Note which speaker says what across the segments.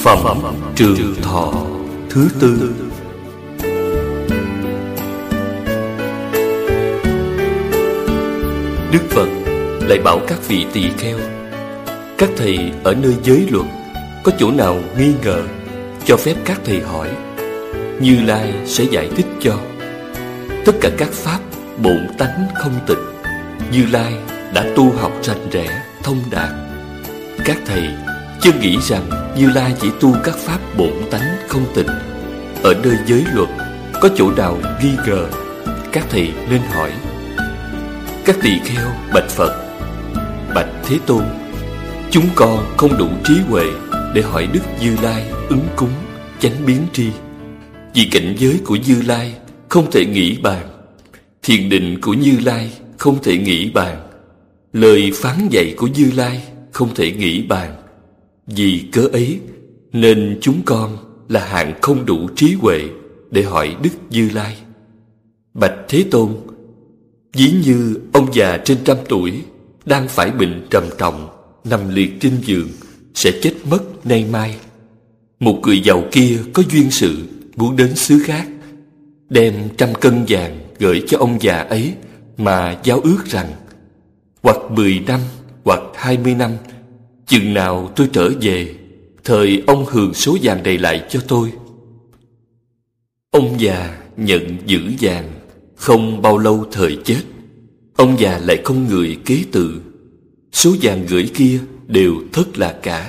Speaker 1: Phẩm Trường Thọ thứ tư. Đức Phật lại bảo các vị tỳ kheo: các thầy ở nơi giới luật có chỗ nào nghi ngờ, cho phép các thầy hỏi, Như Lai sẽ giải thích cho. Tất cả các pháp bổn tánh không tịch, Như Lai đã tu học rành rẽ thông đạt. Các thầy chưa nghĩ rằng Như Lai chỉ tu các pháp bổn tánh không tịch. Ở nơi giới luật có chỗ nào nghi ngờ, các thầy nên hỏi. Các tỳ kheo bạch Phật: bạch Thế Tôn, chúng con không đủ trí huệ để hỏi Đức Như Lai ứng cúng chánh biến tri. Vì cảnh giới của Như Lai không thể nghĩ bàn, thiền định của Như Lai không thể nghĩ bàn, lời phán dạy của Như Lai không thể nghĩ bàn. Vì cớ ấy nên chúng con là hạng không đủ trí huệ để hỏi Đức Như Lai. Bạch Thế Tôn, ví như ông già trên 100 tuổi đang phải bệnh trầm trọng, nằm liệt trên giường, sẽ chết mất nay mai. Một người giàu kia có duyên sự muốn đến xứ khác, đem 100 cân vàng gửi cho ông già ấy, mà giao ước rằng: hoặc 10 năm, hoặc 20 năm, chừng nào tôi trở về, thời ông hường số vàng này lại cho tôi. Ông già nhận giữ vàng, không bao lâu thời chết, ông già lại không người kế tự. Số vàng gửi kia đều thất lạc cả.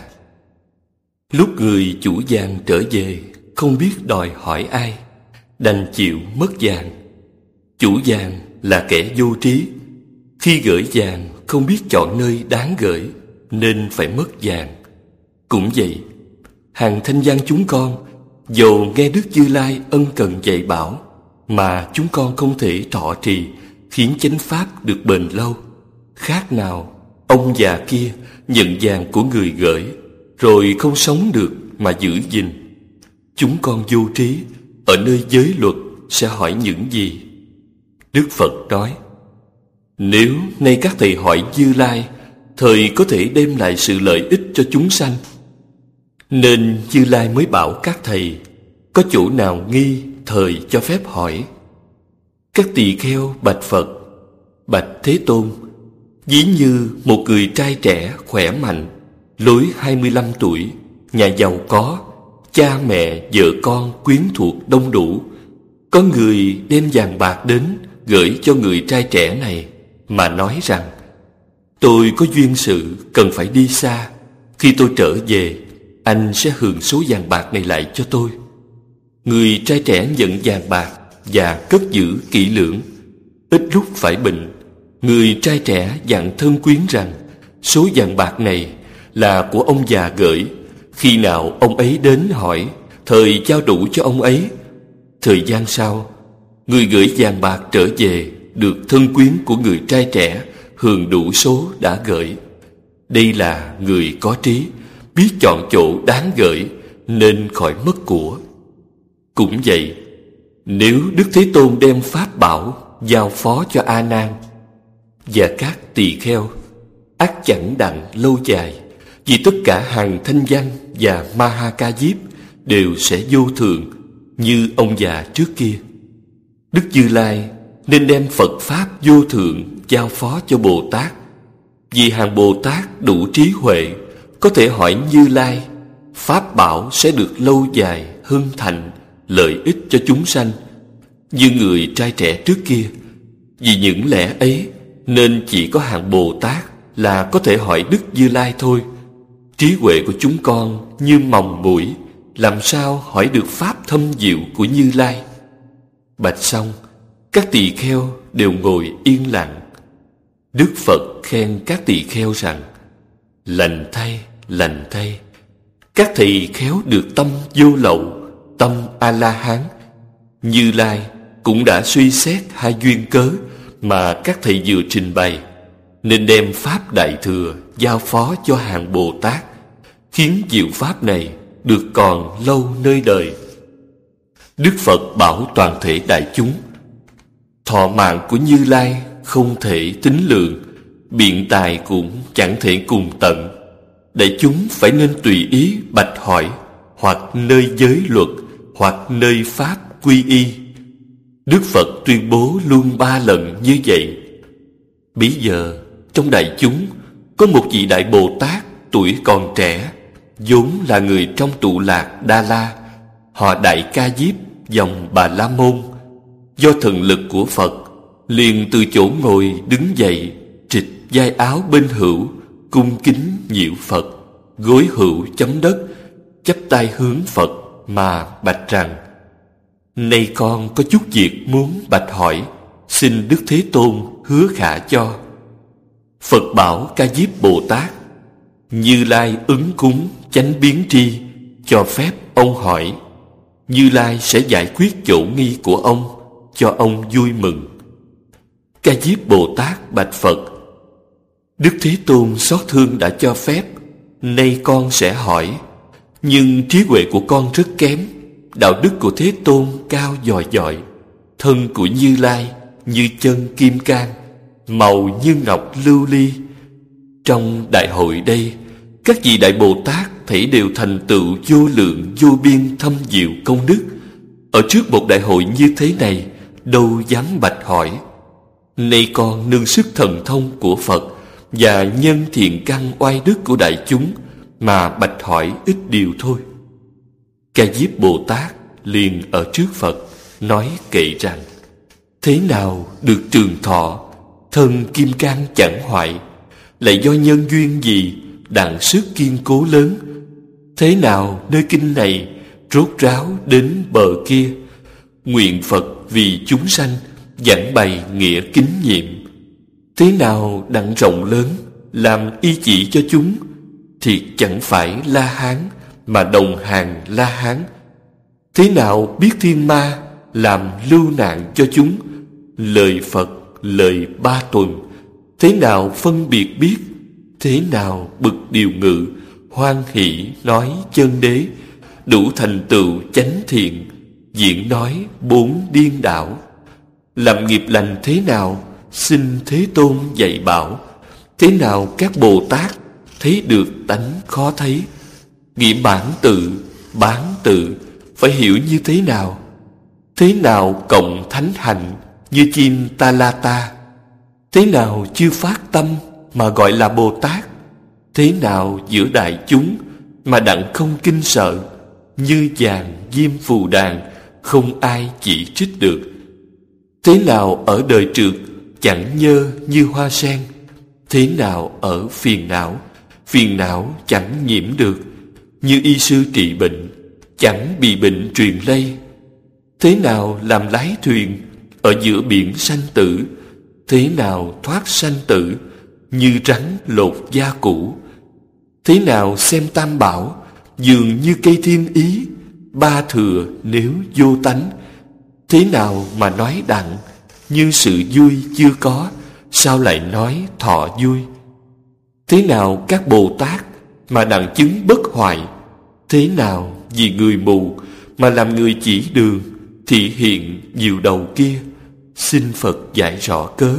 Speaker 1: Lúc người chủ vàng trở về, không biết đòi hỏi ai, đành chịu mất vàng. Chủ vàng là kẻ vô trí, khi gửi vàng không biết chọn nơi đáng gửi, nên phải mất vàng. Cũng vậy, hàng thanh văn chúng con dầu nghe Đức Như Lai ân cần dạy bảo, mà chúng con không thể thọ trì, khiến chánh pháp được bền lâu. Khác nào ông già kia nhận vàng của người gửi, rồi không sống được mà giữ gìn. Chúng con vô trí, ở nơi giới luật sẽ hỏi những gì? Đức Phật nói: nếu nay các thầy hỏi Như Lai, thời có thể đem lại sự lợi ích cho chúng sanh. Nên Như Lai mới bảo các thầy: có chỗ nào nghi, thời cho phép hỏi. Các tỳ kheo bạch Phật: bạch Thế Tôn, ví như một người trai trẻ khỏe mạnh, lối 25 tuổi, nhà giàu có, cha mẹ, vợ con, quyến thuộc đông đủ. Có người đem vàng bạc đến gửi cho người trai trẻ này, mà nói rằng: tôi có duyên sự cần phải đi xa, khi tôi trở về, anh sẽ hưởng số vàng bạc này lại cho tôi. Người trai trẻ nhận vàng bạc và cất giữ kỹ lưỡng. Ít lúc phải bệnh, người trai trẻ dặn thân quyến rằng: số vàng bạc này là của ông già gửi, khi nào ông ấy đến hỏi, thời giao đủ cho ông ấy. Thời gian sau, người gửi vàng bạc trở về, được thân quyến của người trai trẻ hưởng đủ số đã gửi. Đây là người có trí, biết chọn chỗ đáng gửi, nên khỏi mất của. Cũng vậy, nếu Đức Thế Tôn đem pháp bảo giao phó cho A Nan và các tỳ kheo, ắt chẳng đặng lâu dài, vì tất cả hàng thanh văn và ma ha ca diếp đều sẽ vô thường như ông già trước kia. Đức Như Lai nên đem Phật pháp vô thượng giao phó cho Bồ Tát, vì hàng Bồ Tát đủ trí huệ, có thể hỏi Như Lai, pháp bảo sẽ được lâu dài, hưng thịnh, lợi ích cho chúng sanh, như người trai trẻ trước kia. Vì những lẽ ấy nên chỉ có hàng Bồ Tát là có thể hỏi Đức Như Lai thôi. Trí huệ của chúng con như mòng mũi, làm sao hỏi được pháp thâm diệu của Như Lai? Bạch xong, các tỳ kheo đều ngồi yên lặng. Đức Phật khen các tỳ kheo rằng: lành thay, lành thay, các thầy khéo được tâm vô lậu, tâm A-la-hán. Như Lai cũng đã suy xét hai duyên cớ mà các thầy vừa trình bày, nên đem pháp đại thừa giao phó cho hàng Bồ Tát, khiến diệu pháp này được còn lâu nơi đời. Đức Phật bảo toàn thể đại chúng: thọ mạng của Như Lai không thể tính lượng, biện tài cũng chẳng thể cùng tận. Đại chúng phải nên tùy ý bạch hỏi, hoặc nơi giới luật, hoặc nơi pháp quy y. Đức Phật tuyên bố luôn 3 lần như vậy. Bấy giờ trong đại chúng có một vị Đại Bồ Tát tuổi còn trẻ, vốn là người trong tụ lạc Đa La, họ Đại Ca Diếp, dòng Bà La Môn. Do thần lực của Phật, liền từ chỗ ngồi đứng dậy, trịch vai áo bên hữu, cung kính nhiễu Phật, gối hữu chấm đất, chắp tay hướng Phật mà bạch rằng: Nay con có chút việc muốn bạch hỏi, xin Đức Thế Tôn hứa khả cho. Phật bảo Ca Diếp Bồ Tát: Như Lai ứng cúng chánh biến tri, cho phép ông hỏi. Như Lai sẽ giải quyết chỗ nghi của ông, cho ông vui mừng. Ca Diếp Bồ Tát bạch Phật: Đức Thế Tôn xót thương đã cho phép, nay con sẽ hỏi. Nhưng trí huệ của con rất kém, đạo đức của Thế Tôn cao dòi dọi, thân của Như Lai như chân kim cang, màu như ngọc lưu ly. Trong đại hội đây, các vị Đại Bồ Tát thảy đều thành tựu vô lượng vô biên thâm diệu công đức. Ở trước một đại hội như thế này, đâu dám bạch hỏi. Nay con nương sức thần thông của Phật và nhân thiện căn oai đức của đại chúng mà bạch hỏi ít điều thôi. Ca Diếp Bồ Tát liền ở trước Phật nói kệ rằng: Thế nào được trường thọ, thân kim cang chẳng hoại, lại do nhân duyên gì đặng sức kiên cố lớn? Thế nào nơi kinh này rốt ráo đến bờ kia, nguyện Phật vì chúng sanh giảng bày nghĩa kính nhiệm. Thế nào đặng rộng lớn làm y chỉ cho chúng, thì chẳng phải La Hán mà đồng hàng La Hán. Thế nào biết thiên ma làm lưu nạn cho chúng, lời Phật lời 3 tuần. Thế nào phân biệt biết, thế nào bực điều ngự, hoan hỷ nói chân đế, đủ thành tựu chánh thiện, diễn nói 4 điên đảo. Làm nghiệp lành thế nào, xin Thế Tôn dạy bảo. Thế nào các Bồ Tát thấy được tánh khó thấy, nghĩ bán tự phải hiểu như thế nào? Thế nào cộng thánh hạnh như chim ta la ta? Thế nào chưa phát tâm mà gọi là Bồ Tát? Thế nào giữa đại chúng mà đặng không kinh sợ, như vàng diêm phù đàn không ai chỉ trích được? Thế nào ở đời trượt chẳng nhơ như hoa sen? Thế nào ở phiền não chẳng nhiễm được, như y sư trị bệnh chẳng bị bệnh truyền lây? Thế nào làm lái thuyền ở giữa biển sanh tử? Thế nào thoát sanh tử như rắn lột da cũ? Thế nào xem tam bảo dường như cây thiên ý, 3 thừa nếu vô tánh? Thế nào mà nói đặng như sự vui chưa có, sao lại nói thọ vui? Thế nào các Bồ Tát mà đặng chứng bất hoại? Thế nào vì người mù mà làm người chỉ đường, thị hiện nhiều đầu kia? Xin Phật dạy rõ cớ.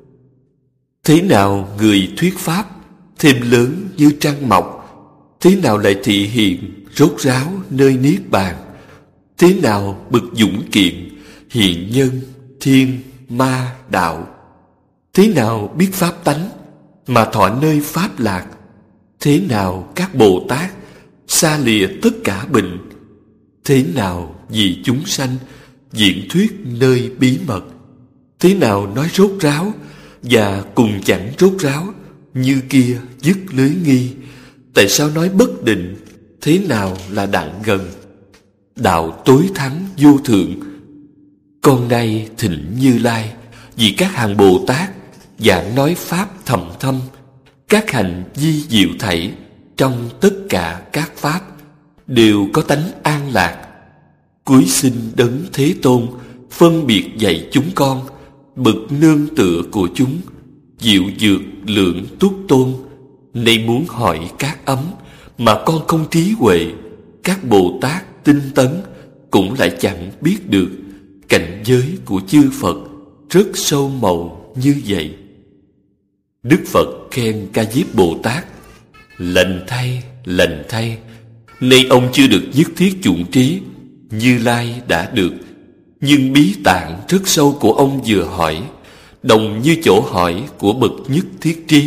Speaker 1: Thế nào người thuyết pháp thêm lớn như trăng mọc? Thế nào lại thị hiện rốt ráo nơi niết bàn? Thế nào bực dũng kiện hiện nhân thiên ma đạo? Thế nào biết pháp tánh mà thọ nơi pháp lạc? Thế nào các Bồ Tát xa lìa tất cả bệnh? Thế nào vì chúng sanh diễn thuyết nơi bí mật? Thế nào nói rốt ráo và cùng chẳng rốt ráo, như kia dứt lưới nghi? Tại sao nói bất định? Thế nào là đặng gần? Đạo tối thắng vô thượng. Con nay thỉnh Như Lai vì các hàng Bồ Tát giảng nói pháp thầm thâm, các hành di diệu thảy, trong tất cả các pháp đều có tánh an lạc. Cuối xin Đấng Thế Tôn phân biệt dạy chúng con bậc nương tựa của chúng, diệu dược lượng túc tôn. Nay muốn hỏi các ấm mà con không trí huệ, các Bồ Tát tinh tấn cũng lại chẳng biết được. Cảnh giới của chư Phật rất sâu màu như vậy. Đức Phật khen Ca Diếp Bồ Tát: lành thay, Nay ông chưa được nhất thiết chuộng trí, Như Lai đã được. Nhưng bí tạng rất sâu của ông vừa hỏi, đồng như chỗ hỏi của bậc nhất thiết trí.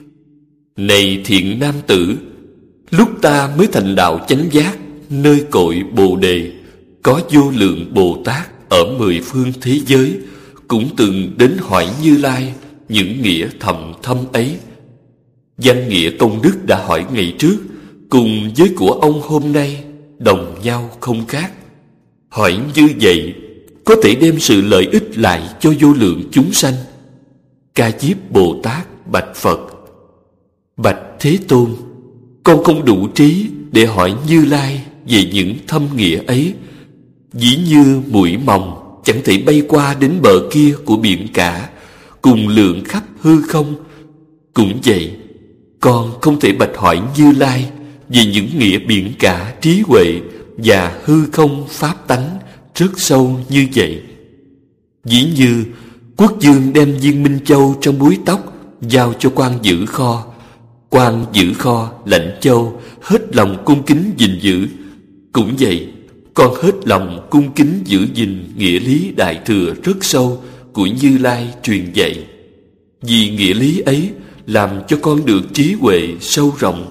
Speaker 1: Này thiện nam tử, lúc ta mới thành đạo chánh giác, nơi cội Bồ Đề, có vô lượng Bồ Tát ở 10 phương thế giới, cũng từng đến hỏi Như Lai những nghĩa thầm thâm ấy. Danh nghĩa công đức đã hỏi ngày trước, cùng với của ông hôm nay đồng nhau không khác. Hỏi như vậy có thể đem sự lợi ích lại cho vô lượng chúng sanh. Ca Diếp Bồ Tát bạch Phật: Bạch Thế Tôn, con không đủ trí để hỏi Như Lai về những thâm nghĩa ấy. Dĩ như muỗi mòng chẳng thể bay qua đến bờ kia của biển cả, cùng lượng khắp hư không. Cũng vậy, con không thể bạch hỏi Như Lai về những nghĩa biển cả trí huệ và hư không pháp tánh rất sâu như vậy. Dĩ như quốc vương đem viên Minh Châu trong búi tóc giao cho quan giữ kho, quan giữ kho lãnh châu hết lòng cung kính gìn giữ. Cũng vậy, con hết lòng cung kính giữ gìn nghĩa lý đại thừa rất sâu của Như Lai truyền dạy. Vì nghĩa lý ấy làm cho con được trí huệ sâu rộng.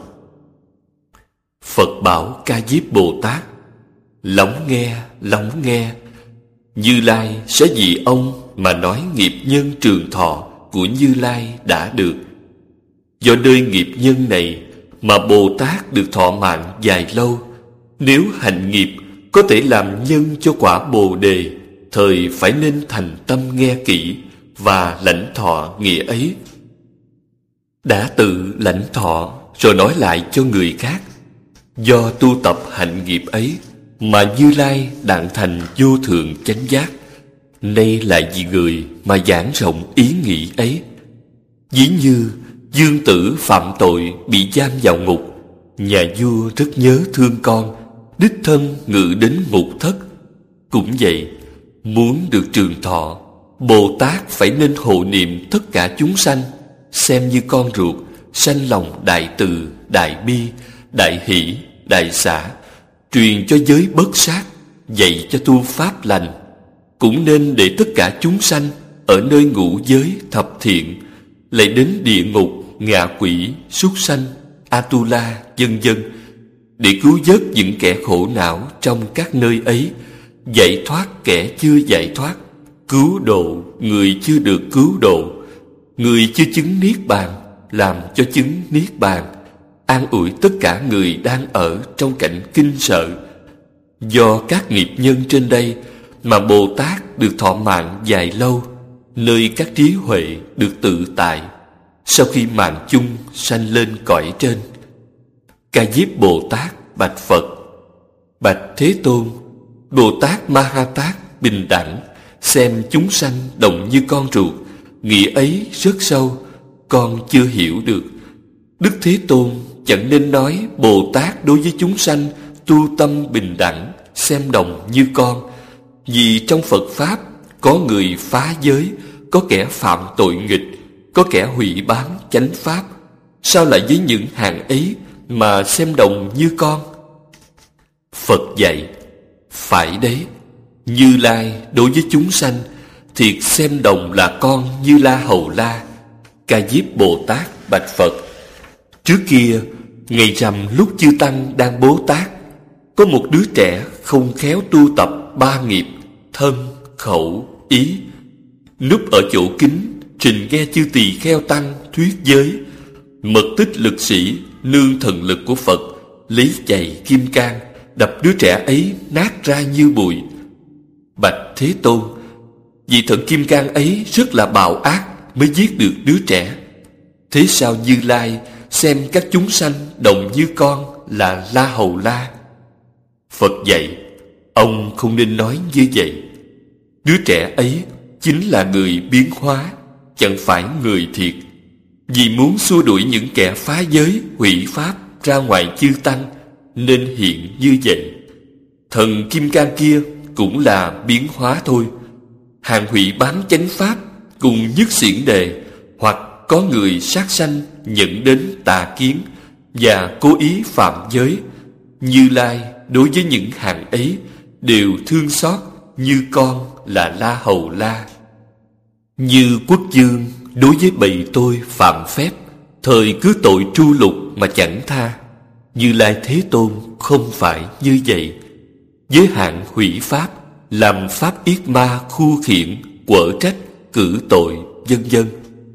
Speaker 1: Phật bảo Ca Diếp Bồ Tát: Lắng nghe, Như Lai sẽ vì ông mà nói nghiệp nhân trường thọ của Như Lai đã được. Do nơi nghiệp nhân này mà Bồ Tát được thọ mạng dài lâu. Nếu hành nghiệp có thể làm nhân cho quả Bồ Đề, thời phải nên thành tâm nghe kỹ và lãnh thọ nghĩa ấy. Đã tự lãnh thọ rồi nói lại cho người khác. Do tu tập hạnh nghiệp ấy mà Như Lai đặng thành vô thượng chánh giác. Nay lại vì người mà giảng rộng ý nghĩ ấy. Ví như Dương Tử phạm tội bị giam vào ngục, nhà vua rất nhớ thương con, đích thân ngự đến ngục thất. Cũng vậy, muốn được trường thọ, Bồ Tát phải nên hộ niệm tất cả chúng sanh, xem như con ruột, sanh lòng đại từ, đại bi, đại hỷ, đại xả, truyền cho giới bất sát, dạy cho tu pháp lành. Cũng nên để tất cả chúng sanh ở nơi ngũ giới thập thiện, lại đến địa ngục, ngạ quỷ, súc sanh, Atula, vân vân, để cứu vớt những kẻ khổ não trong các nơi ấy, giải thoát kẻ chưa giải thoát, cứu độ người chưa được cứu độ, người chưa chứng niết bàn làm cho chứng niết bàn, an ủi tất cả người đang ở trong cảnh kinh sợ. Do các nghiệp nhân trên đây mà Bồ Tát được thọ mạng dài lâu, nơi các trí huệ được tự tại, sau khi mạng chung sanh lên cõi trên. Ca Diếp Bồ Tát bạch Phật: Bạch Thế Tôn, Bồ Tát Ma Ha Tát bình đẳng, xem chúng sanh đồng như con ruột, nghĩa ấy rất sâu, con chưa hiểu được. Đức Thế Tôn chẳng nên nói Bồ Tát đối với chúng sanh tu tâm bình đẳng, xem đồng như con. Vì trong Phật Pháp có người phá giới, có kẻ phạm tội nghịch, có kẻ hủy bám chánh Pháp. Sao lại với những hạng ấy mà xem đồng như con? Phật dạy: phải đấy, Như Lai đối với chúng sanh thiệt xem đồng là con Như La Hầu La. Ca Diếp Bồ Tát bạch Phật: Trước kia, ngày rằm lúc chư Tăng đang Bố Tát, có một đứa trẻ không khéo tu tập 3 nghiệp: thân, khẩu, ý. Núp ở chỗ kín, trình nghe chư Tỳ Kheo Tăng thuyết giới. Mật tích lực sĩ nương thần lực của Phật, lấy chày kim cang đập đứa trẻ ấy nát ra như bụi. Bạch Thế Tôn, vì thần kim cang ấy rất là bạo ác mới giết được đứa trẻ. Thế sao Như Lai xem các chúng sanh đồng như con là La Hầu La? Phật dạy: ông không nên nói như vậy. Đứa trẻ ấy chính là người biến hóa, chẳng phải người thiệt. Vì muốn xua đuổi những kẻ phá giới, hủy pháp ra ngoài chư Tăng, nên hiện như vậy. Thần kim cang kia cũng là biến hóa thôi. Hàng hủy bám chánh pháp cùng nhất xiển đề, hoặc có người sát sanh nhận đến tà kiến và cố ý phạm giới, Như Lai đối với những hạng ấy đều thương xót như con là La Hầu La. Như Quốc Dương đối với bầy tôi phạm phép, thời cứ tội tru lục mà chẳng tha, Như Lai Thế Tôn không phải như vậy. Với hạng hủy pháp, làm pháp yết ma khu khiển, quở trách, cử tội, vân vân.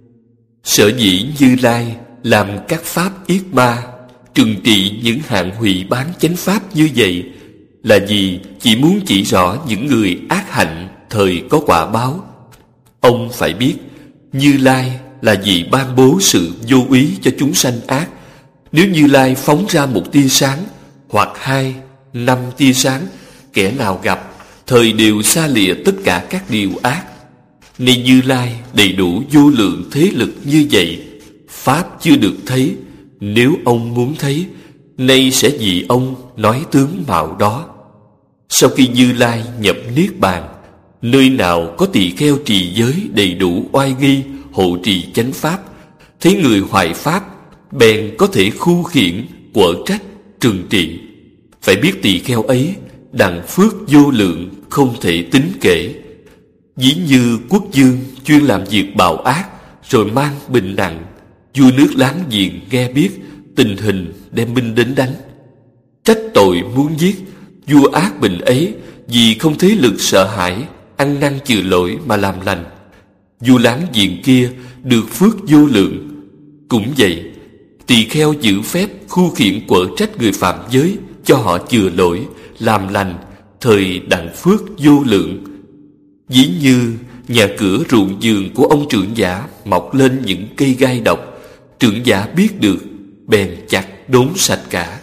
Speaker 1: Sở dĩ Như Lai làm các pháp yết ma, trừng trị những hạng hủy bán chánh pháp như vậy, là vì chỉ muốn chỉ rõ những người ác hạnh thời có quả báo. Ông phải biết, Như Lai là vì ban bố sự vô úy cho chúng sanh ác. Nếu Như Lai phóng ra một tia sáng, hoặc 2, 5 tia sáng, kẻ nào gặp, thời đều xa lìa tất cả các điều ác. Nên Như Lai đầy đủ vô lượng thế lực như vậy, pháp chưa được thấy. Nếu ông muốn thấy, nay sẽ vì ông nói tướng mạo đó. Sau khi Như Lai nhập niết bàn, nơi nào có tỳ kheo trì giới đầy đủ oai nghi, hộ trì chánh pháp, thấy người hoại pháp, bèn có thể khu khiển, quở trách, trừng trị. Phải biết tỳ kheo ấy đặng phước vô lượng, không thể tính kể. Ví như Quốc Dương chuyên làm việc bạo ác, rồi mang bình nặng, vua nước láng giềng nghe biết, tình hình đem binh đến đánh. Trách tội muốn giết, vua ác bình ấy vì không thế lực sợ hãi, ăn năn chừa lỗi mà làm lành. Vua láng giềng kia được phước vô lượng. Cũng vậy, tỳ kheo giữ phép khu khiển quở trách người phạm giới, cho họ chừa lỗi, làm lành, thời đặng phước vô lượng. Ví như nhà cửa ruộng vườn của ông trưởng giả mọc lên những cây gai độc, trưởng giả biết được, bèn chặt đốn sạch cả.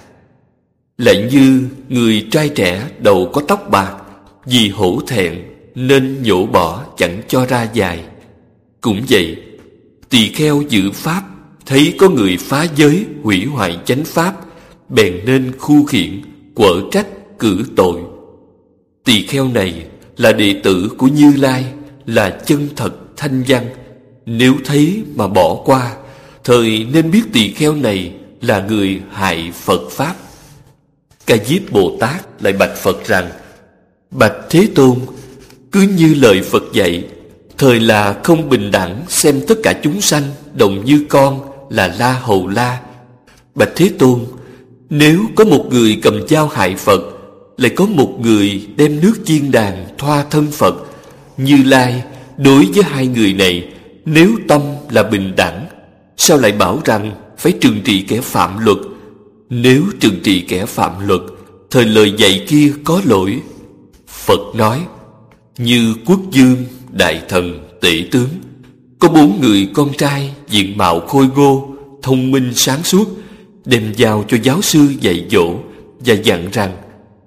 Speaker 1: Lại như người trai trẻ đầu có tóc bạc, vì hổ thẹn nên nhổ bỏ chẳng cho ra dài. Cũng vậy, tỳ kheo giữ pháp, thấy có người phá giới hủy hoại chánh pháp, bèn nên khu khiển, quở trách, cử tội. Tỳ kheo này là đệ tử của Như Lai, là chân thật thanh văn. Nếu thấy mà bỏ qua, thời nên biết tỳ kheo này là người hại Phật pháp. Ca Diếp Bồ Tát lại bạch Phật rằng: Bạch Thế Tôn, cứ như lời Phật dạy, thời là không bình đẳng xem tất cả chúng sanh đồng như con là La Hầu La. Bạch Thế Tôn, nếu có một người cầm dao hại Phật, lại có một người đem nước chiên đàn thoa thân Phật, Như Lai đối với hai người này, nếu tâm là bình đẳng, sao lại bảo rằng phải trừng trị kẻ phạm luật? Nếu trừng trị kẻ phạm luật, thời lời dạy kia có lỗi. Phật nói: Như Quốc Dương, Đại Thần, Tể Tướng, có 4 người con trai diện mạo khôi ngô, thông minh sáng suốt, đem giao cho giáo sư dạy dỗ và dặn rằng: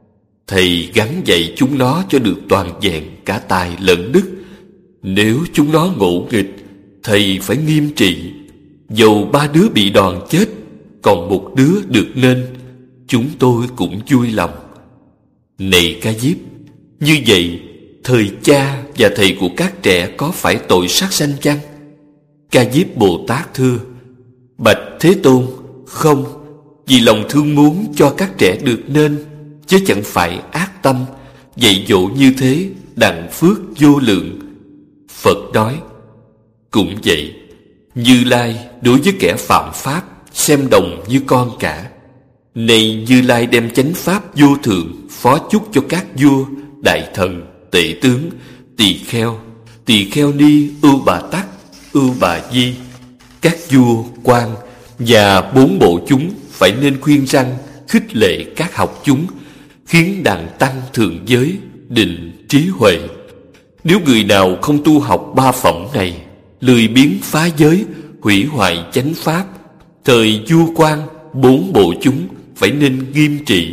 Speaker 1: Thầy gắn dạy chúng nó cho được toàn vẹn cả tài lẫn đức. Nếu chúng nó ngỗ nghịch, thầy phải nghiêm trị. Dầu 3 đứa bị đòn chết, còn 1 đứa được nên, chúng tôi cũng vui lòng. Này Ca Diếp, như vậy thời cha và thầy của các trẻ có phải tội sát sanh chăng? Ca Diếp Bồ Tát thưa: Bạch Thế Tôn, không, vì lòng thương muốn cho các trẻ được nên, chứ chẳng phải ác tâm. Dạy dỗ như thế đặng phước vô lượng. Phật nói: Cũng vậy, Như Lai đối với kẻ phạm pháp xem đồng như con cả. Này Như Lai đem chánh pháp vô thượng phó chúc cho các vua, đại thần, tể tướng, tỳ kheo ni, ưu bà tắc, ưu bà di, các vua, quan và 4 bộ chúng phải nên khuyên răn, khích lệ các học chúng, khiến đặng tăng thượng giới, định, trí huệ. Nếu người nào không tu học 3 phẩm này, lười biếng phá giới, hủy hoại chánh pháp, thời vua quan, 4 bộ chúng phải nên nghiêm trị.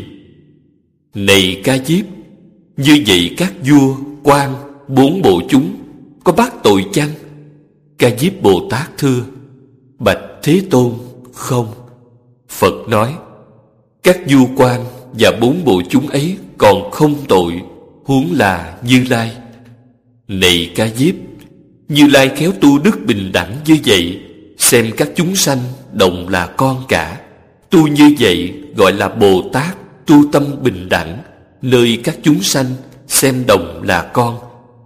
Speaker 1: Này Ca Diếp, như vậy các vua, quan, 4 bộ chúng có bắt tội chăng? Ca Diếp Bồ Tát thưa: Bạch Thế Tôn, không. Phật nói: Các vua quan và 4 bộ chúng ấy còn không tội, huống là Như Lai. Này Ca Diếp, Như Lai khéo tu đức bình đẳng như vậy, xem các chúng sanh đồng là con cả. Tu như vậy gọi là Bồ Tát, tu tâm bình đẳng, nơi các chúng sanh xem đồng là con.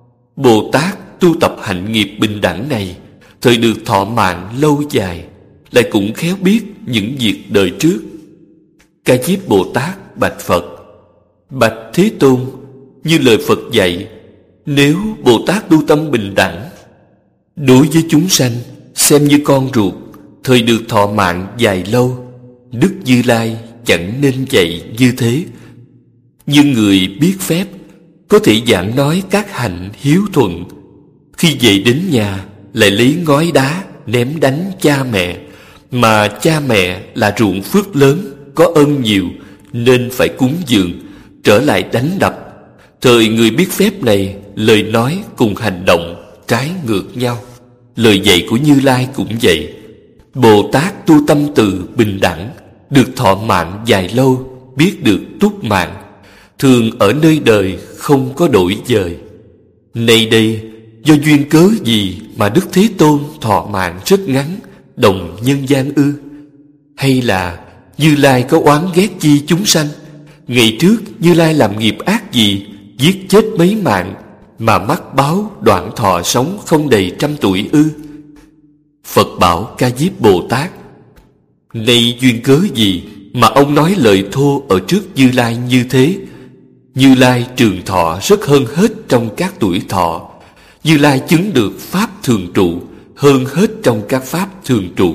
Speaker 1: Bồ Tát tu tập hạnh nghiệp bình đẳng này, thời được thọ mạng lâu dài, lại cũng khéo biết những việc đời trước. Ca Diếp Bồ Tát bạch Phật: Bạch Thế Tôn, như lời Phật dạy, nếu Bồ Tát tu tâm bình đẳng, đối với chúng sanh xem như con ruột, thời được thọ mạng dài lâu, Đức Như Lai chẳng nên dạy như thế. Nhưng người biết phép có thể giảng nói các hạnh hiếu thuận, khi về đến nhà lại lấy ngói đá ném đánh cha mẹ, mà cha mẹ là ruộng phước lớn, có ơn nhiều, nên phải cúng dường, trở lại đánh đập. Thời người biết phép này, lời nói cùng hành động trái ngược nhau. Lời dạy của Như Lai cũng vậy. Bồ Tát tu tâm từ bình đẳng, được thọ mạng dài lâu, biết được túc mạng, thường ở nơi đời không có đổi dời. Nay đây, do duyên cớ gì mà Đức Thế Tôn thọ mạng rất ngắn, đồng nhân gian ư? Hay là Như Lai có oán ghét chi chúng sanh? Ngày trước Như Lai làm nghiệp ác gì, giết chết mấy mạng, mà mắc báo đoạn thọ sống không đầy 100 tuổi ư? Phật bảo Ca Diếp Bồ Tát: Nay duyên cớ gì mà ông nói lời thô ở trước Như Lai như thế? Như Lai trường thọ rất hơn hết trong các tuổi thọ. Như Lai chứng được pháp thường trụ hơn hết trong các pháp thường trụ.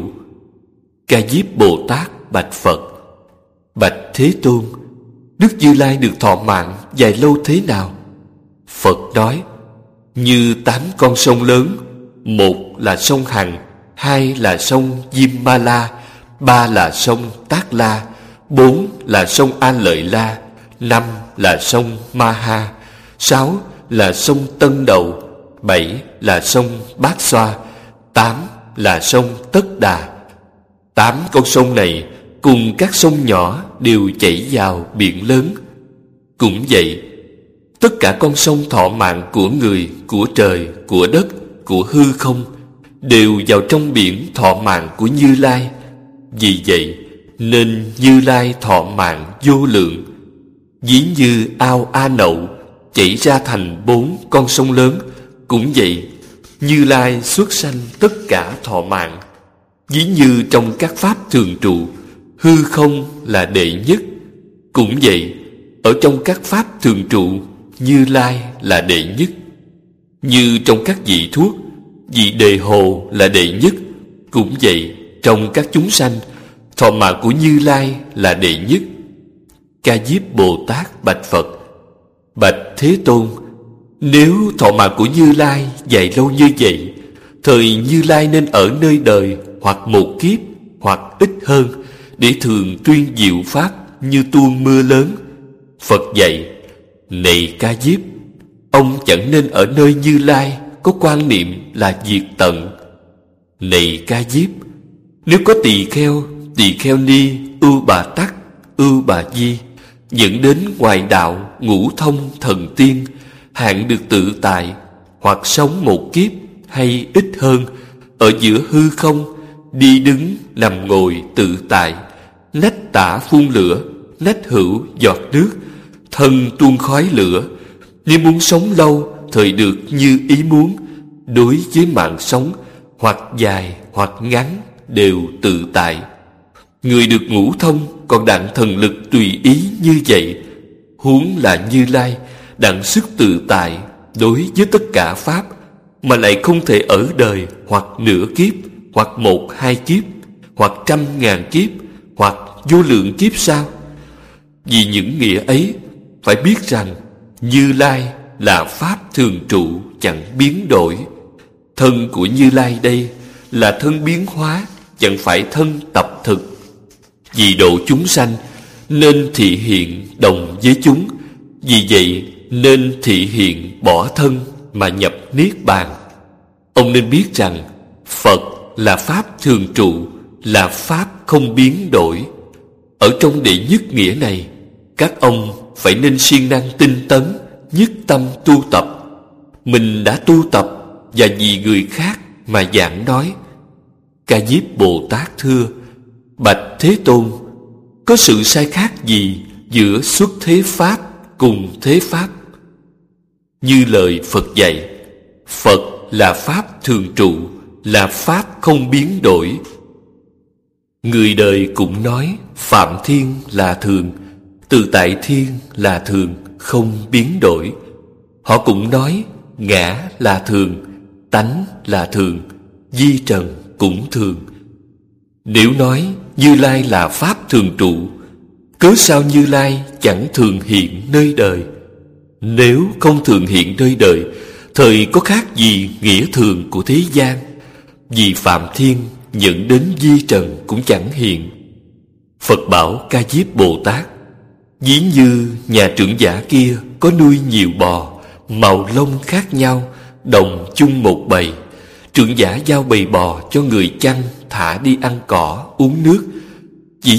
Speaker 1: Ca Diếp Bồ Tát bạch Phật: Bạch Thế Tôn, Đức Như Lai được thọ mạng dài lâu thế nào? Phật nói: Như 8 con sông lớn, 1 là sông Hằng, 2 là sông Diêm Ma La, 3 là sông Tát La, 4 là sông A Lợi La, 5 là sông Ma Ha, 6 là sông Tân Đầu, 7 là sông Bát Xoa, 8 là sông Tất Đà. 8 con sông này cùng các sông nhỏ đều chảy vào biển lớn. Cũng vậy, tất cả con sông thọ mạng của người, của trời, của đất, của hư không đều vào trong biển thọ mạng của Như Lai. Vì vậy nên Như Lai thọ mạng vô lượng. Ví như ao A Nậu chảy ra thành 4 con sông lớn, cũng vậy Như Lai xuất sanh tất cả thọ mạng. Ví như trong các pháp thường trụ, hư không là đệ nhất, cũng vậy ở trong các pháp thường trụ, Như Lai là đệ nhất. Như trong các vị thuốc, vị Đề Hồ là đệ nhất, cũng vậy trong các chúng sanh, thọ mạng của Như Lai là đệ nhất. Ca Diếp Bồ Tát bạch Phật: Bạch Thế Tôn, nếu thọ mạng của Như Lai dài lâu như vậy, thời Như Lai nên ở nơi đời hoặc 1 kiếp hoặc ít hơn, để thường tuyên diệu pháp như tuôn mưa lớn. Phật dạy: Này Ca Diếp, ông chẳng nên ở nơi Như Lai có quan niệm là diệt tận. Này Ca Diếp, nếu có tỳ kheo ni, ưu bà tắc, ưu bà di dẫn đến ngoài đạo ngũ thông thần tiên, hạng được tự tại, hoặc sống 1 kiếp hay ít hơn, ở giữa hư không, đi đứng nằm ngồi tự tại, nách tả phun lửa, nách hữu giọt nước, thân tuôn khói lửa. Nếu muốn sống lâu, thời được như ý muốn, đối với mạng sống, hoặc dài hoặc ngắn, đều tự tại. Người được ngũ thông còn đặng thần lực tùy ý như vậy, huống là Như Lai đặng sức tự tại đối với tất cả pháp, mà lại không thể ở đời hoặc nửa kiếp, hoặc 1-2 kiếp, hoặc 100.000 kiếp, hoặc vô lượng kiếp sao? Vì những nghĩa ấy, phải biết rằng Như Lai là pháp thường trụ chẳng biến đổi. Thân của Như Lai đây là thân biến hóa, chẳng phải thân tập thực. Vì độ chúng sanh nên thị hiện đồng với chúng, vì vậy nên thị hiện bỏ thân mà nhập niết bàn. Ông nên biết rằng Phật là pháp thường trụ, là pháp không biến đổi. Ở trong đệ nhất nghĩa này, các ông phải nên siêng năng tinh tấn, nhất tâm tu tập. Mình đã tu tập và vì người khác mà giảng nói. Ca Diếp Bồ Tát thưa: Bạch Thế Tôn, có sự sai khác gì giữa xuất thế Pháp cùng thế Pháp. Như lời Phật dạy, Phật là Pháp thường trụ, là Pháp không biến đổi. Người đời cũng nói Phạm Thiên là thường, Tự Tại Thiên là thường, không biến đổi. Họ cũng nói ngã là thường, tánh là thường, di trần cũng thường. Nếu nói Như Lai là Pháp thường trụ, cớ sao Như Lai chẳng thường hiện nơi đời? Nếu không thường hiện nơi đời, thời có khác gì nghĩa thường của thế gian? Vì Phạm Thiên nhận đến di trần cũng chẳng hiện. Phật bảo Ca Diếp Bồ Tát, ví như nhà trưởng giả kia có nuôi nhiều bò, màu lông khác nhau, đồng chung một bầy. Trưởng giả giao bầy bò cho người chăn thả đi ăn cỏ, uống nước. Chỉ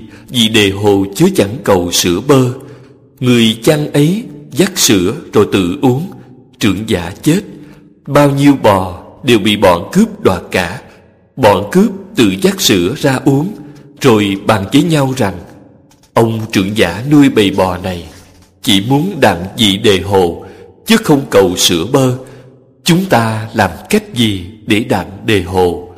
Speaker 1: vì đề hồ chứa chẳng cầu sữa bơ. Người chăn ấy dắt sữa rồi tự uống, trưởng giả chết. Bao nhiêu bò đều bị bọn cướp đoạt cả. Bọn cướp tự dắt sữa ra uống, rồi bàn với nhau rằng: ông trưởng giả nuôi bầy bò này chỉ muốn đặng vị đề hồ, chứ không cầu sữa bơ. Chúng ta làm cách gì để đặng đề hồ?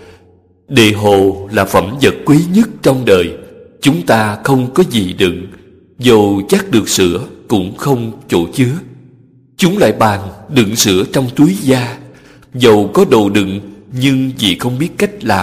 Speaker 1: Đề hồ là phẩm vật quý nhất trong đời. Chúng ta không có gì đựng, dầu chắc được sữa cũng không chỗ chứa. Chúng lại bàn đựng sữa trong túi da, dầu có đồ đựng nhưng vì không biết cách làm,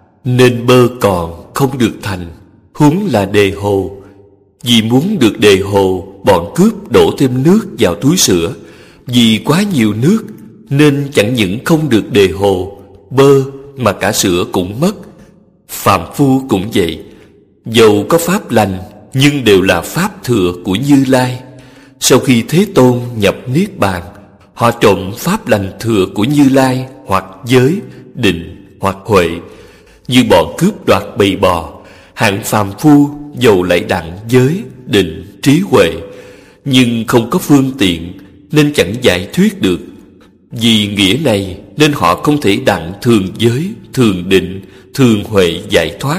Speaker 1: nên bơ còn không được thành, huống là đề hồ. Vì muốn được đề hồ, bọn cướp đổ thêm nước vào túi sữa. Vì quá nhiều nước nên chẳng những không được đề hồ, bơ, mà cả sữa cũng mất. Phàm phu cũng vậy, dầu có pháp lành nhưng đều là pháp thừa của Như Lai. Sau khi Thế Tôn nhập Niết Bàn, họ trộm pháp lành thừa của Như Lai, hoặc giới, định, hoặc huệ. Như bọn cướp đoạt bầy bò, hạng phàm phu dầu lại đặng giới, định, trí huệ, nhưng không có phương tiện nên chẳng giải thuyết được. Vì nghĩa này nên họ không thể đặng thường giới, thường định, thường huệ giải thoát.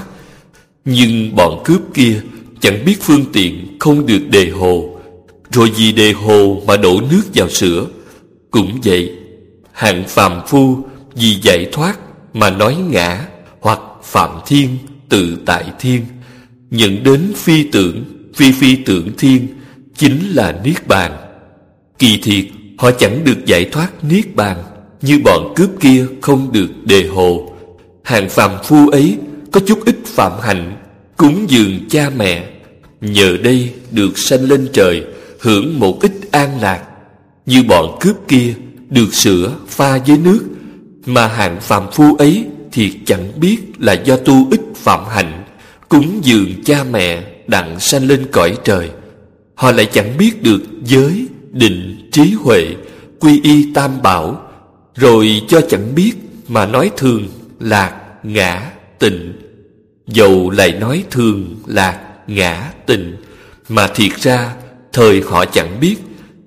Speaker 1: Nhưng bọn cướp kia chẳng biết phương tiện, không được đề hồ, rồi vì đề hồ mà đổ nước vào sữa. Cũng vậy, hạng phàm phu vì giải thoát mà nói ngã, hoặc Phạm Thiên, Tự Tại Thiên, nhận đến phi tưởng, phi tưởng thiên, chính là Niết Bàn. Kỳ thiệt họ chẳng được giải thoát Niết Bàn, như bọn cướp kia không được đề hồ. Hạng phàm phu ấy có chút ít phạm hạnh, cúng dường cha mẹ, nhờ đây được sanh lên trời, hưởng một ít an lạc. Như bọn cướp kia được sữa pha với nước, mà hạng phàm phu ấy thì chẳng biết là do tu ít phạm hạnh, cúng dường cha mẹ đặng sanh lên cõi trời. Họ lại chẳng biết được giới, định, trí huệ, quy y tam bảo, rồi cho chẳng biết mà nói thường, lạc, ngã, tịnh. Dầu lại nói thường, lạc, ngã, tịnh, mà thiệt ra thời họ chẳng biết.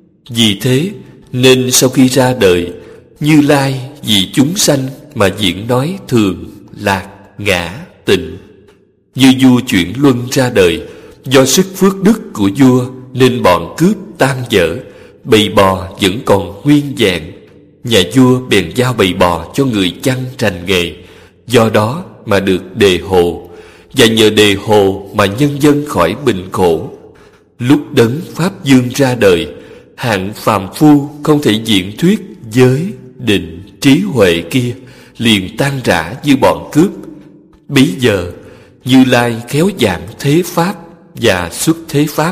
Speaker 1: Vì thế nên sau khi ra đời, Như Lai vì chúng sanh mà diễn nói thường, lạc, ngã, tịnh. Như vua Chuyển Luân ra đời, do sức phước đức của vua nên bọn cướp tan dở, bầy bò vẫn còn nguyên vẹn. Nhà vua bèn giao bầy bò cho người chăn rành nghề, do đó mà được đề hồ, và nhờ đề hồ mà nhân dân khỏi bệnh khổ. Lúc đấng Pháp Dương ra đời, hạng phàm phu không thể diễn thuyết giới, định, trí huệ kia, liền tan rã như bọn cướp. Bấy giờ Như Lai khéo giảm thế Pháp và xuất thế Pháp,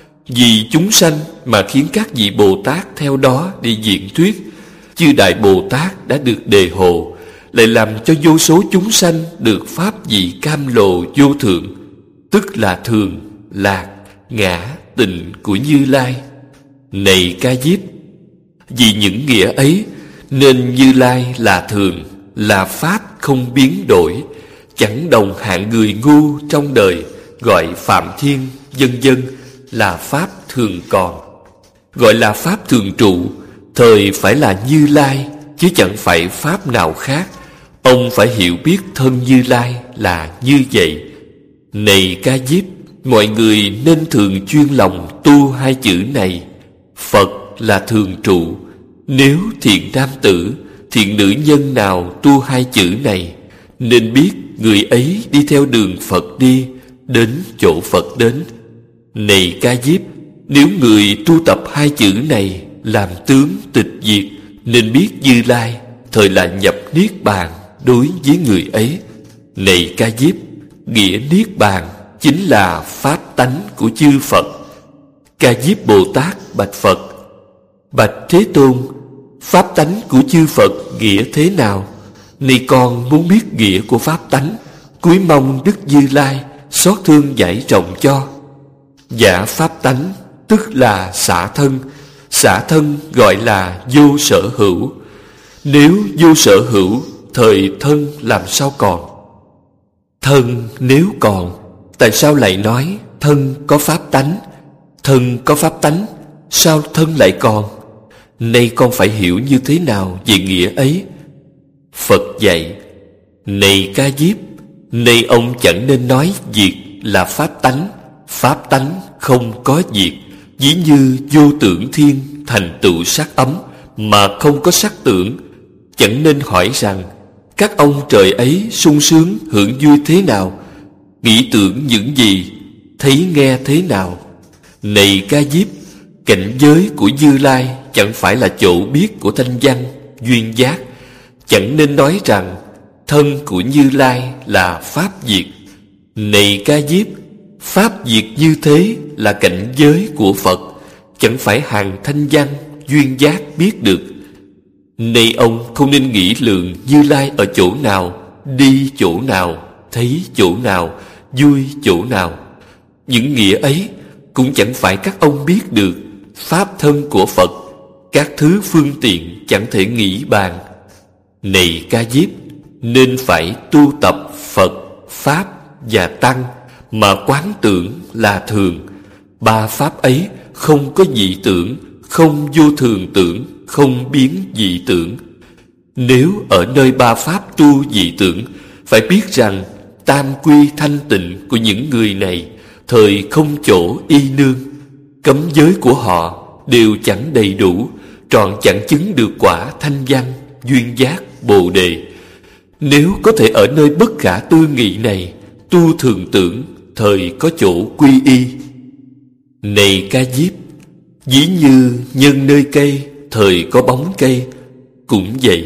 Speaker 1: vì chúng sanh mà khiến các vị Bồ Tát theo đó để diễn thuyết. Chư Đại Bồ Tát đã được đề hồ, lại làm cho vô số chúng sanh được pháp vị cam lồ vô thượng, tức là thường, lạc, ngã, tịnh của Như Lai. Này Ca Diếp, vì những nghĩa ấy nên Như Lai là thường, là pháp không biến đổi, chẳng đồng hạng người ngu trong đời gọi Phạm Thiên vân vân là pháp thường còn. Gọi là pháp thường trụ, thời phải là Như Lai, chứ chẳng phải pháp nào khác. Ông phải hiểu biết thân Như Lai là như vậy. Này Ca Diếp, mọi người nên thường chuyên lòng tu hai chữ này. Phật là thường trụ. Nếu thiện nam tử, thiện nữ nhân nào tu hai chữ này, nên biết người ấy đi theo đường Phật đi, đến chỗ Phật đến. Này Ca Diếp, nếu người tu tập hai chữ này làm tướng tịch diệt, nên biết Như Lai thời là nhập niết bàn đối với người ấy. Này Ca Diếp, nghĩa niết bàn chính là pháp tánh của chư Phật. Ca Diếp Bồ Tát bạch Phật: Bạch Thế Tôn, pháp tánh của chư Phật nghĩa thế nào? Này con muốn biết nghĩa của pháp tánh, cúi mong Đức Như Lai xót thương giải trọng cho. Dạ pháp tánh tức là xả thân. Xả thân gọi là vô sở hữu. Nếu vô sở hữu, thời thân làm sao còn? Thân nếu còn, tại sao lại nói thân có pháp tánh? Thân có pháp tánh, sao thân lại còn? Nay con phải hiểu như thế nào về nghĩa ấy? Phật dạy: Này Ca Diếp, nay ông chẳng nên nói diệt là pháp tánh. Pháp tánh không có diệt. Ví như vô tưởng thiên thành tựu sắc ấm mà không có sắc tưởng. Chẳng nên hỏi rằng các ông trời ấy sung sướng hưởng vui thế nào, nghĩ tưởng những gì, thấy nghe thế nào. Này Ca Diếp, cảnh giới của Như Lai chẳng phải là chỗ biết của thanh văn, duyên giác. Chẳng nên nói rằng thân của Như Lai là pháp diệt. Này Ca Diếp, pháp diệt như thế là cảnh giới của Phật, chẳng phải hàng thanh văn, duyên giác biết được. Này ông không nên nghĩ lượng Như Lai ở chỗ nào, đi chỗ nào, thấy chỗ nào, vui chỗ nào. Những nghĩa ấy cũng chẳng phải các ông biết được. Pháp thân của Phật, các thứ phương tiện chẳng thể nghĩ bàn. Này Ca Diếp, nên phải tu tập Phật, Pháp và Tăng mà quán tưởng là thường. Ba pháp ấy không có dị tưởng, không vô thường tưởng, không biến dị tưởng. Nếu ở nơi ba pháp tu dị tưởng, phải biết rằng tam quy thanh tịnh của những người này thời không chỗ y nương. Cấm giới của họ đều chẳng đầy đủ, trọn chẳng chứng được quả thanh văn, duyên giác, bồ đề. Nếu có thể ở nơi bất khả tư nghị này tu thường tưởng, thời có chỗ quy y. Này Ca Diếp, ví như nhân nơi cây, thời có bóng cây. Cũng vậy,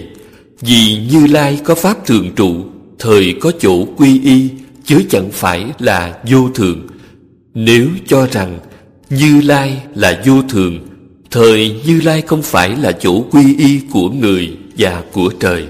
Speaker 1: vì Như Lai có pháp thường trụ, thời có chỗ quy y, chứ chẳng phải là vô thường. Nếu cho rằng Như Lai là vô thường, thời Như Lai không phải là chỗ quy y của người và của trời.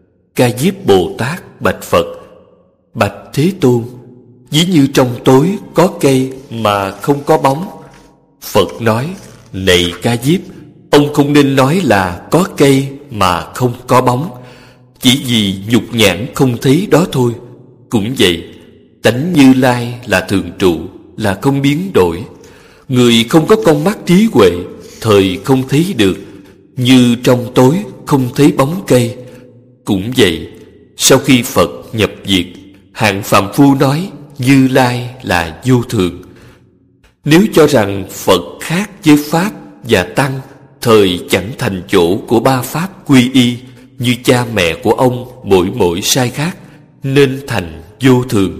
Speaker 1: Ca Diếp Bồ Tát bạch Phật: Bạch Thế Tôn, ví như trong tối có cây mà không có bóng. Phật nói: Này Ca Diếp, ông không nên nói là có cây mà không có bóng, chỉ vì nhục nhãn không thấy đó thôi. Cũng vậy, tánh Như Lai là thường trụ, là không biến đổi. Người không có con mắt trí huệ, thời không thấy được, như trong tối không thấy bóng cây. Cũng vậy, sau khi Phật nhập diệt, hạng phàm phu nói Như Lai là vô thường. Nếu cho rằng Phật khác với Pháp và Tăng, thời chẳng thành chỗ của ba Pháp quy y, như cha mẹ của ông mỗi sai khác, nên thành vô thường.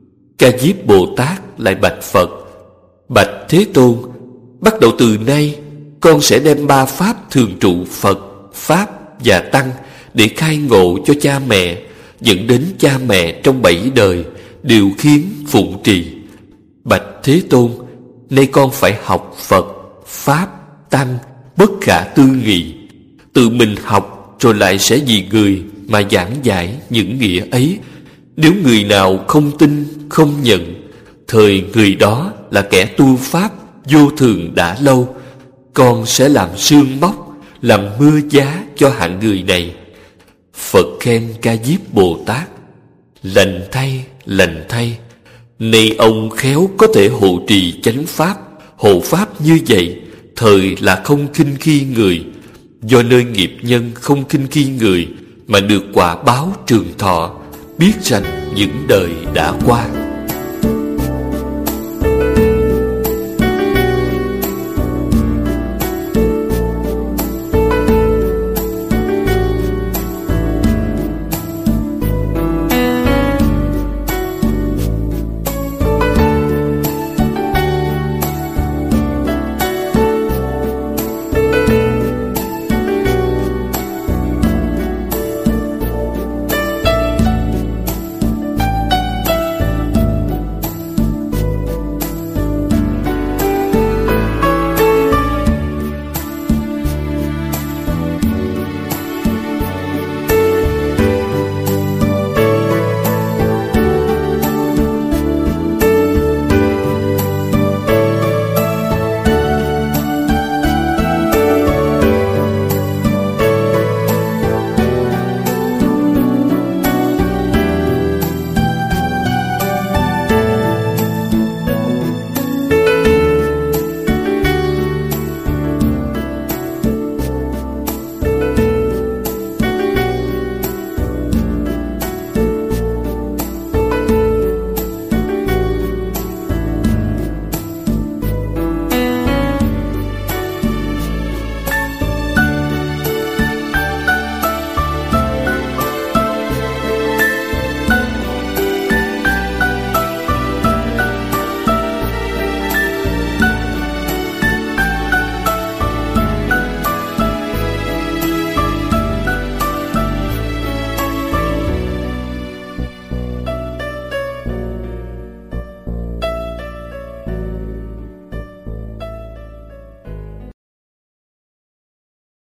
Speaker 1: Ca Diếp Bồ Tát lại bạch Phật: Bạch Thế Tôn, bắt đầu từ nay, con sẽ đem ba Pháp thường trụ Phật, Pháp và Tăng để khai ngộ cho cha mẹ, dẫn đến cha mẹ trong 7 đời đều khiến phụng trì. Bạch Thế Tôn, nay con phải học Phật, Pháp, Tăng bất khả tư nghị. Tự mình học rồi lại sẽ vì người mà giảng giải những nghĩa ấy. Nếu người nào không tin, không nhận, thời người đó là kẻ tu Pháp vô thường đã lâu. Con sẽ làm sương móc, làm mưa giá cho hạng người này. Phật khen Ca Diếp Bồ Tát: Lành thay, lành thay. Nay ông khéo có thể hộ trì chánh pháp, hộ pháp như vậy, thời là không khinh khi người. Do nơi nghiệp nhân không khinh khi người mà được quả báo trường thọ, biết rằng những đời đã qua.